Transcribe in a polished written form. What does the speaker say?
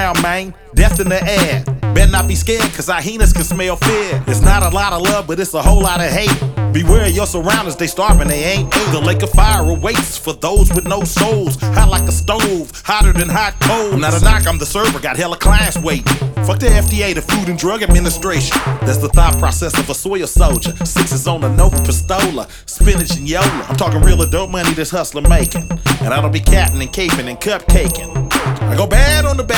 ground, man. Death in the air. Better not be scared, cause our hyenas can smell fear. It's not a lot of love, but it's a whole lot of hate. Beware of your surroundings, they starving, they ain't. The lake of fire awaits for those with no souls. Hot like a stove, hotter than hot coals. I'm not a knock, I'm the server, got hella clients waiting. Fuck the FDA, the Food and Drug Administration. That's the thought process of a soil soldier. Sixes on the Nova Pistola, spinach and Yola. I'm talking real adult money this hustler making. And I don't be catting and caping and cupcaking. I go bad on the back.